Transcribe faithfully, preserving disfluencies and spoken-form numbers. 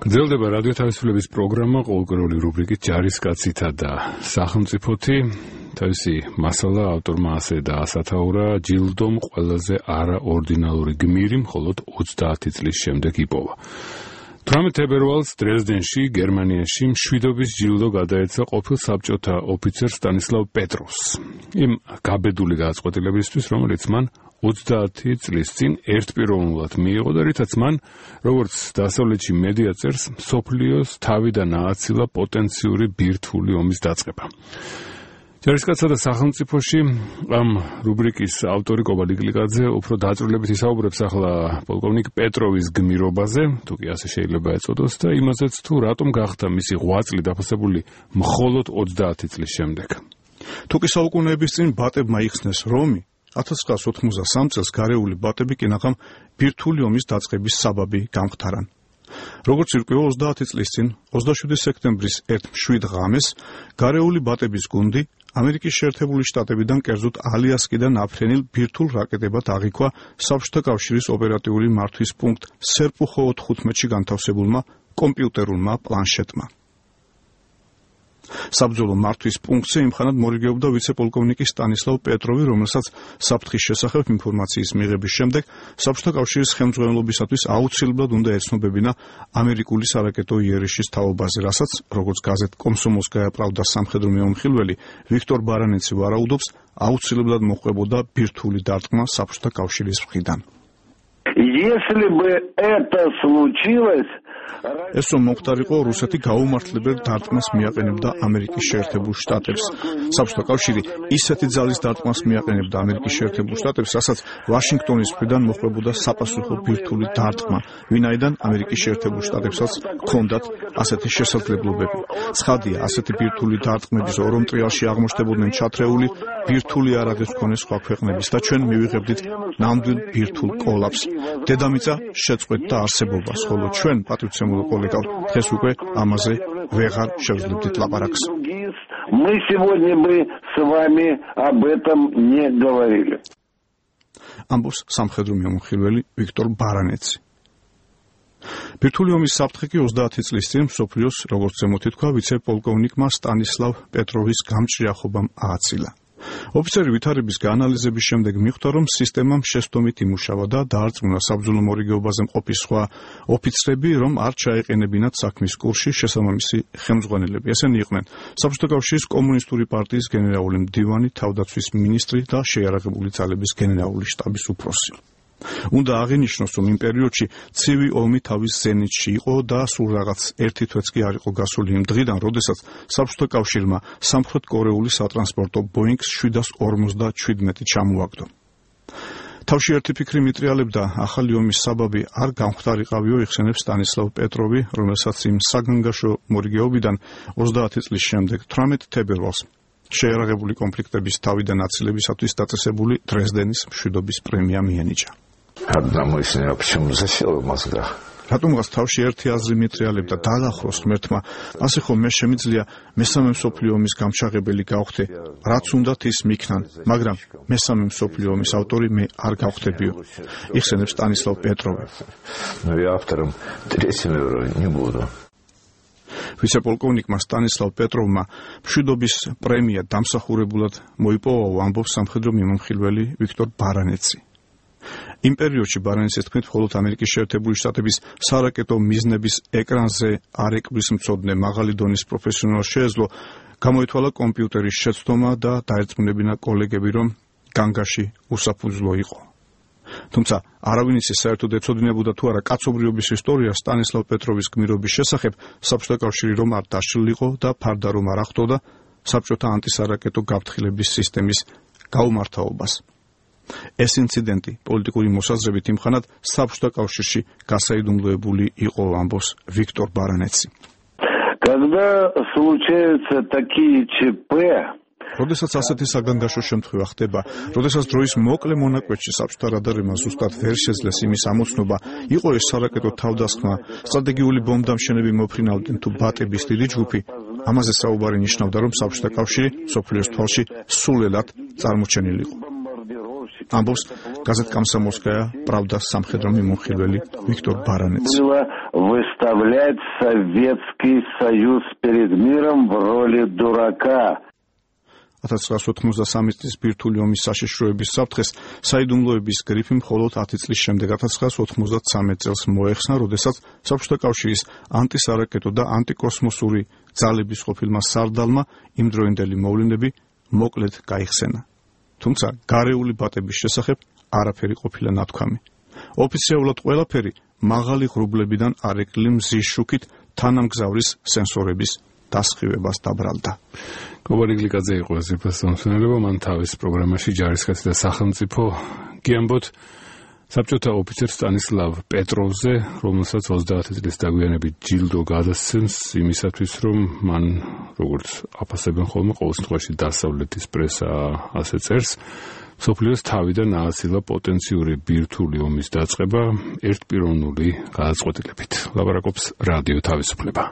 გრძელდება რადიო თავისუფლების პროგრამა ყოველკვირეული რუბრიკით ჯარისკაცითა და სახელმწიფოთი. თავისი მასალა ავტორმა ასე დაასათაურა, ჯილდომ ყველაზე არაორდინალური გმირი მხოლოდ ოცდაათი წლის შემდეგ იპოვა. თვრამეტ თებერვალს დრეზდენში, გერმანიაში მშვიდობის ჯილდო გადაეცა ყოფილ საბჭოთა ოფიცერ სტანისლავ პეტროვს. იმ გაბედული გადაწყვეტილებისთვის, რომელიც მან ოცდაათი წლის წინ ერთპიროვნულად მიიღო და რითაც მან, როგორც დასავლეთში მედია წერს, მსოფლიოს თავიდან ააცილა პოტენციური ბირთვული ომის დაწყება. ჯარისკაცთა და სახელმწიფოში ამ რუბრიკის ავტორი კობალ იკლიკაძე უფრო დაწვრილებით ისაუბრებს ახლა პოლკოვნიკ პეტროვის გმირობაზე, თუ კი ასე შეიძლება ეწოდოს, და იმაზეც თუ რატომ გახდა მისი ღვაწლი დაფასებული მხოლოდ ოცდაათი წლის შემდეგ. თუ კი საუკუნეების წინ ბატებმა იხსნეს რომი, ათას ცხრაას ოთხმოცდასამ წელს გარეული ბატები კინაღამ ბირთვული ომის დაწყების საბაბი გამხდარან. როგორც ირკვევა ოცდაათი წლის წინ, ოცდაშვიდი სექტემბრის ერთ მშვიდ ღამეს, გარეული ბატების გუნდი ამერიკის შეერთებული შტატებიდან, კერძოდ ალიასკიდან აფრენილ ბირთვულ რაკეტებად აღიქვა საბჭოთა კავშირის ოპერატიული მართვის პუნქტ სერპუხო ოთხმოცდაოთხში განთავსებულმა კომპიუტერულმა პლანშეტმა. საბრძოლო მართვის პუნქტზე იმხანად მორიგეობდა ვიცე-პოლკოვნიკი სტანისლავ პეტროვი, რომელსაც საფრთხის შესახებ ინფორმაციის მიღების შემდეგ საბჭოთა კავშირის ხელმძღვანელობისათვის აუცილებლად უნდა ეცნობებინა ამერიკული სარაკეტო იერიშის თაობაზე, რასაც, როგორც გაზეთ კომსომოლსკაია პრავდა სამხედრო მეომხილველი ვიქტორ ბარანეცი ვარაუდობს, აუცილებლად მოჰყვებოდა ბირთვული დარტყმა საბჭოთა კავშირის მხრიდან. Если бы это случилось, ეს რომ მოხდარიყო, რუსეთი გაუმართლებელ დარტყმას მიაყენებდა ამერიკის შეერთებულ შტატებს. საბჭოთა კავშირი ისეთი ძალის დარტყმას მიაყენებდა ამერიკის შეერთებულ შტატებს, რასაც ვაშინგტონის მხრიდან მოხდებოდა საპასუხო ბირთვული დარტყმა, ვინაიდან ამერიკის შეერთებულ შტატებსაც ჰქონდათ ასეთი შესაძლებლობები. ცხადია, ასეთი ბირთვული დარტყმების ორომ ტრიალში აღმოჩნდებოდნენ ჩათრეული ბირთვული არადეს მქონე სხვა ქვეყნების და ჩვენ მივიღებდით ნამდვილ ბირთვულ კოლაფსს. დედამიწა შეწყვეტდა არსებობას, ხოლო ჩვენ, პატრიოტებო კოლეგავ, დღეს უკვე ამაზე ვეღარ შევძლებდით ლაპარაკს. Мы сегодня бы с вами об этом не говорили. ამბობს სამხედრო მეომხილველი ვიქტორ ბარანეცი. ბირთვული ომის საფრთხე კი ოცდაათი წლის წინ მსოფლიოს, როგორც ზემოთ ითქვა, ვიცე-პოლკოვნიკმა სტანისლავ პეტროვის გამჭრიახობამ ააცილა. ოფიცერი ვითარების გაანალიზების შემდეგ მიხვდა, რომ სისტემამ შესტომით იმუშავა და დაარწმუნა საბრძოლო მორიგეობაზე მყოფი სხვა ოფიცრები, რომ არ ჩაეყენებინათ საქმის კურსში შესაბამისი ხელმძღვანელები. ესენი იყვნენ საბჭოთა კავშირის კომუნისტური პარტიის გენერალური მდივანი, თავდაცვის მინისტრი და შეიარაღებული ძალების გენერალური შტაბის უფროსი. უნდა აღინიშნოს, რომ იმ პერიოდში ცივი ომი თავის ზენიტში იყო და სულ რაღაც ერთი თვეც კი არ იყო გასული იმ დღიდან, როდესაც საბჭოთა კავშირმა სამხრეთ კორეული სატრანსპორტო ბოინგს შვიდას ორმოცდაშვიდმეტი ჩამოაგდო. თავში ერთი ფიქრი მიტრიალებდა, ახალი ომის საბაბი არ გამხდარიყავიო, იხსენებს სტანისლავ პეტროვი, რომელსაც იმ საგანგაშო მორიგეობიდან ოცდაათი წლის შემდეგ თვრამეტ თებერვალს შეიარაღებული კონფლიქტების თავიდან აცილებისათვის დაწესებული დრეზდენის მშვიდობის პრემია მიენიჭა. Одному из них почему засела в мозгах. რატომღაც თავში ერთი აზრი მიტრიალებდა, დაალახროს ღმერთმა, ასე ხომ მე შემიძლია მესამე მსოფლიო ომის გამჩაღებელი გავხდე, რაც უნდათ ის მიქნან, მაგრამ მესამე მსოფლიო ომის ავტორი მე არ გავხდებიო. იხსენებს სტანისლავ პეტროვი. Но я автором третьего не буду. ვიცე-პოლკოვნიკმა სტანისლავ პეტროვმა მშვიდობის პრემია დამსახურებულად მოიპოვა, ამბობს სამხედრო მიმომხილველი ვიქტორ ბარანეცი. იმ პერიოდში ბარანეცის თქმით, მხოლოდ ამერიკის შეერთებული შტატების სარაკეტო მიზნების ეკრანზე არ ეკვლისმცოდნე მაღალი დონის პროფესიონალს შეეძლო გამოითვალა კომპიუტერის შეცდომა და დაერწმუნებინა კოლეგები, რომ განგაში უსაფუძვლო იყო. თუმცა არავინ ისე საერთოდ ეცოდინებოდა თუ არა კაცობრიობის ისტორია სტანისლავ პეტროვის გმირობის შესახებ, საბჭოთა კავშირი რომ არ დაშლილიყო და ფარდა რომ არ ახდოდა საბჭოთა ანტისარაკეტო გაფრთხილების სისტემის გაუმართავობას. ეს ინციდენტი პოლიტიკური მოსაზრებით იმხანად საბჭოთა კავშირში გასაიდუმლოებული იყო, ამბობს ვიქტორ ბარანეცი. Когда случаются такие ЧП, როდესაც ასეთი საგანგაშო შემთხვევა ხდება, როდესაც დროის მოკლე მონაკვეთში საბჭოთა რადარებმა ზუსტად ვერ შეძლეს იმის ამოცნობა, იყო ეს სარაკეტო თავდასხმა, სტრატეგიული ბომბდამშენები მოფრინავდნენ თუ ბატების დიდი ჯგუფი, ამაზე საუბარი ნიშნავდა, რომ საბჭოთა კავშირი მსოფლიოს თვალში სულელად წარმოჩენილიყო. ამბობს გაზეთ Комсомольская правда სამხედრო მიმოხილველი ვიქტორ ბარანეცი. Было выставлять Советский Союз перед миром в роли дурака. ათას ცხრაასი ოთხმოცდასამი წლის ბირთვული ომის საშიშროების საფრთხეს საიდუმლოების გრიფი მხოლოდ ათი წლის შემდეგ ათას ცხრაასი ოთხმოცდათვრამეტ წელს მოეხსნა, როდესაც საბჭოთა კავშირის ანტისარაკეტო და ანტიკოსმოსური ძალების ყოფილმა სარდალმა იმდროინდელი მოვლენები მოკლედ გაიხსენა. თუმცა გარეული ბატების შესახებ არაფერი ყოფილა ნათქვამი. ოფიციალურად ყველაფერი მაღალი ღრუბლებიდან არეკლი მზის შუქით თანამგზავრის სენსორების დასხივებას დაბრალდა. გოგორი გლიკაძე იყო ზეპასონსონელობა, მან თავის პროგრამაში ჯარისკაცი და სახელმწიფო გიამბოთ საბჭოთა ოფიცერ სტანისლავ პეტროვზე, რომელსაც ოცდაათი წლის დაგვიანებით ჯილდო გადასცემს იმისათვის, რომ მან, როგორც აფასებენ ხოლმე, ყოველ შემთხვევაში დასავლეთის პრესა ასე წერს, მსოფლიოს თავიდან ააცილა პოტენციური ბირთვული ომის დაწყება ერთპიროვნული გადაწყვეტილებით. ლაპარაკობს რადიო თავისუფლება.